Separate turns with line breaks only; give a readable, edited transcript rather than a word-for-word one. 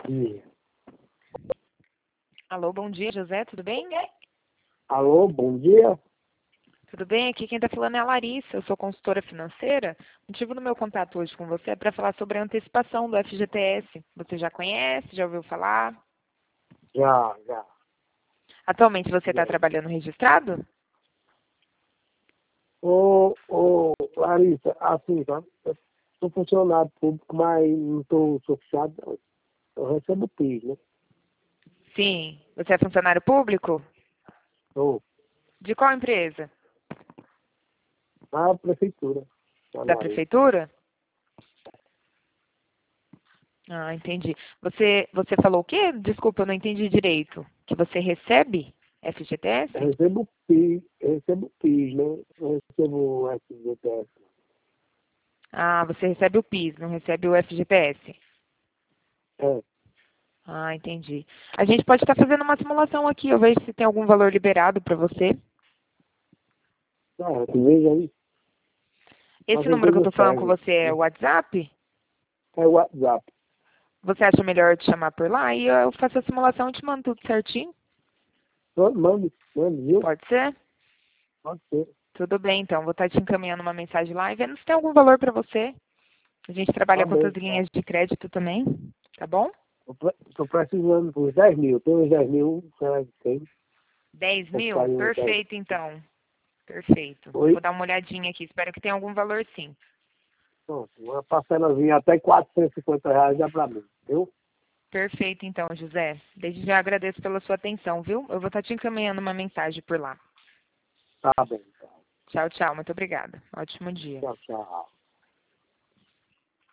dia.
Alô, bom dia, José, tudo bem?
Alô, bom dia.
Tudo bem? Aqui quem está falando é a Larissa, eu sou consultora financeira. O motivo do meu contato hoje com você é para falar sobre a antecipação do FGTS. Você já conhece, já ouviu falar?
Já.
Atualmente você está
Já.
trabalhando registrado?
Larissa, assim, tá? Eu sou funcionário público, mas não estou associado, não. Eu recebo PIS, né?
Sim. Você é funcionário público?
Estou
De qual empresa?
na prefeitura,
Da
Maria.
prefeitura? Ah, entendi. Você falou o quê? Desculpa, eu não entendi direito. Que você recebe FGTS?
Recebo PIS, né? Eu recebo FGTS.
Ah, você recebe o PIS, não recebe o FGTS.
É,
Ah, entendi. A gente pode estar fazendo uma simulação aqui. Eu vejo se tem algum valor liberado para você.
tu veja aí,
Esse
qualquer
número que eu
coisa
estou falando com
serve,
você é
né?
o WhatsApp?
É o WhatsApp.
Você acha melhor eu te chamar por lá? E eu faço a simulação e te mando tudo certinho?
Mande, viu?
Pode ser?
Pode ser.
Tudo bem, então. Vou estar te encaminhando uma mensagem lá e vendo se tem algum valor para você. A gente trabalha
Tá
com outras
bem.
linhas de crédito também, tá bom?
Estou precisando por 10 mil. Tem uns 10 mil, será que tem?
10
Vou
mil?
ficar em uns 10.
Perfeito, então. Perfeito.
Oi?
Vou dar uma olhadinha aqui. Espero que tenha algum valor, sim.
Pronto, uma parcelazinha até R$ 450 dá pra mim, viu?
Perfeito, então, José. Desde já agradeço pela sua atenção, viu? Eu vou estar te encaminhando uma mensagem por lá.
Tá bem, tá.
Tchau, tchau. Muito obrigada. Ótimo dia.
Tchau, tchau.